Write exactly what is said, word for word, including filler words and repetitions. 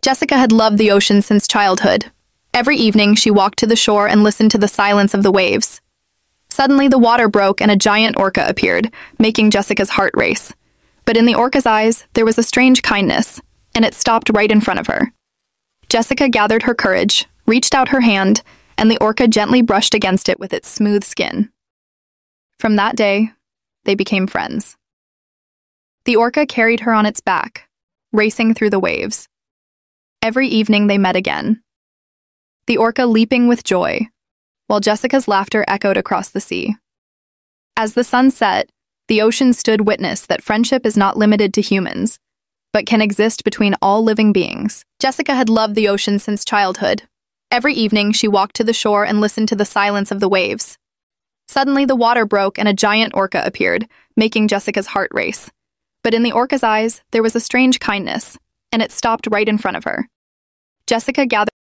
Jessica had loved the ocean since childhood. Every evening, she walked to the shore and listened to the silence of the waves. Suddenly, the water broke and a giant orca appeared, making Jessica's heart race. But in the orca's eyes, there was a strange kindness, and it stopped right in front of her. Jessica gathered her courage, reached out her hand, and the orca gently brushed against it with its smooth skin. From that day, they became friends. The orca carried her on its back, racing through the waves. Every evening they met again, the orca leaping with joy, while Jessica's laughter echoed across the sea. As the sun set, the ocean stood witness that friendship is not limited to humans, but can exist between all living beings. Jessica had loved the ocean since childhood. Every evening, she walked to the shore and listened to the silence of the waves. Suddenly, the water broke and a giant orca appeared, making Jessica's heart race. But in the orca's eyes, there was a strange kindness, and it stopped right in front of her. Jessica gathered